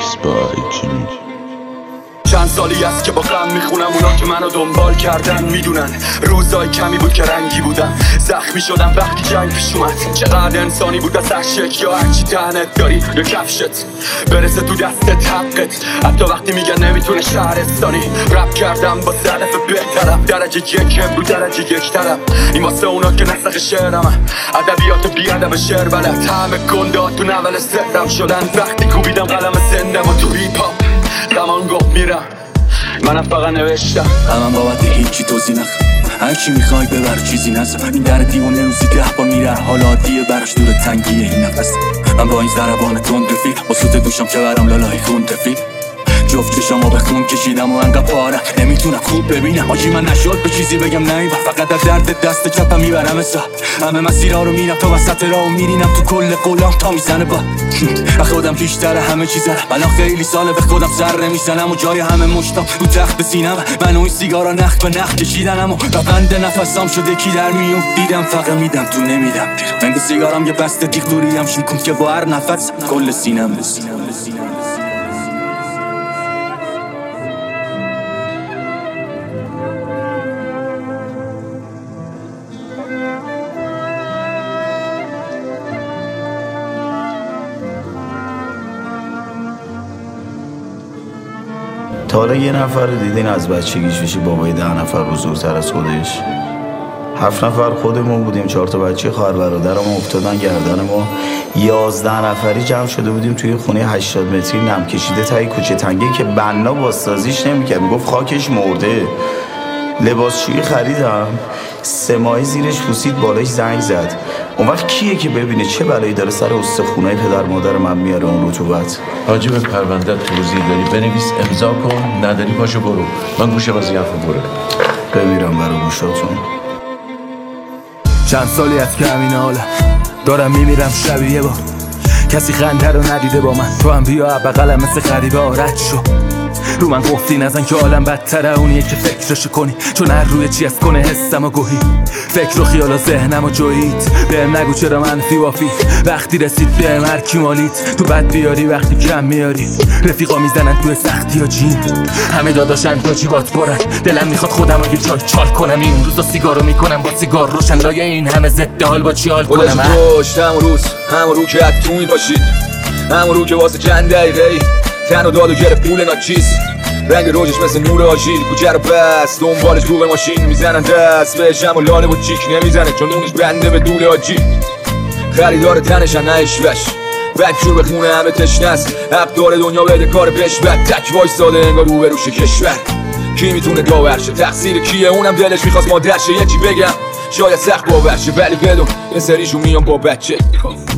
Mixed by Jimmy. چند سالی است که با غم میخونم اونا که منو دنبال کردن میدونن روزای کمی بود که رنگی بودم زخمی شدم وقتی جنگ پیش اومد چقدر انسانی بود از عشق یا هرچی تنت داری یا کفشت برسه تو دستت حقت حتی وقتی میگن نمیتونه شهرستانی رپ کردم با هدف بهترم درجه یک رو درجه یک ترم این واسه اونا که نسخ شعرم ادبیات بی ادب شعر بلد همه گندات تو نول سرم شدن وقتی کوبیدم قلم سندم و تو هیپ هاپ زمان گفت میرم منم فقط نوشتم من بابت هیچی توضیح نکن هر چی میخوای ببر چیزی نزن این در دیوانه روزی 10 بار میره حالا عادیه براش دور تنگیه این نفس من با این ضربان تند رفیق با سوت دوشم که برم لالای خون تفیل جفت چشامو به خون کشیدم و انقدر پاره نمیتونم خوب ببینم آجی من نشد به چیزی بگم نمیبر فقط در درد دست چپم میبرم حساب همه مسیرها رو میرم تا وسط راهو میرینم تو کل قولام تا میزنه با خودم پیشتره همه چیزه من خیلی ساله به خودم سر نمیزنم و جای همه مشتام رو تخت سینم من و این سیگارا نخ به نخ کشیدنم و بند نفسام شده کی در میون دیدم فقط میدم تو نمیدم رنگ سیگارم یه بسته دیخ دوریم شیکم که با هر نفس کل سینم تا حالا یه نفر رو دیدین از بچگیش بشه بابای 10 نفر بزرگتر از خودش 7 نفر خودمون بودیم 4 تا بچه خواهر برادرم افتادن گردن ما 11 نفری جمع شده بودیم توی خونه 80 متری نم کشیده تای کوچه تنگی که بنا بازسازیش نمی‌کرد میگفت خاکش مرده لباسشویی خریدم 3 ماهی زیرش پوسید بالاش زنگ زد اون وقت کیه که ببینه چه بلایی داره سر استخونای پدر مادر من میاره اون رطوبت راجع به پرونده توضیح داری بنویس امضا کن نداری پاشو برو من گوشه وظیفه برو بمیرم برای گوشاتون چند سالی از که همین حالا دارم میمیرم شبیه با کسی خنده رو ندیده با من تو هم بیا بغلم مثل غریبه رد شو رو من گفتی نزن که عالم بدتره اونیه که فکرشو کنی چون هر روی چی از کنه حسم و گوهی فکر و خیال و ذهنم و جویید بهم نگو چرا منفی وافی وقتی رسید بهم هر کی مالید تو بد بیاری وقتی کم میاری رفیقا میزنن توی سختی و جین همه داداشن تا جیبات برن دلم میخواد خودم رو یه جای چال کنم این روزا سیگارو میکنم با سیگار روشن لایه این همه ضد حال با چی حال کنم همون رو که اتونی باشید همون رو که واسه چند دقیقه تن و داد و گرفت پول ناچیز رنگ روزش مثل نور آژیر کوچه رو بس دنبالش رو به ماشین میزنن دست بهش هم و لانه و چیک نمیزنه چون اونش بنده به دول آجی خریدار تنشن نه اشوش بدجور به خونه همه تشنست حق داره دنیا بده کار پیش بد تک وایستاده انگار رو به روش کشور کی میتونه داورشه تقصیر کیه اونم دلش میخواست مادرشه یکی بگم شاید سخت باورشه ولی بدون یه سریشون میام با بچه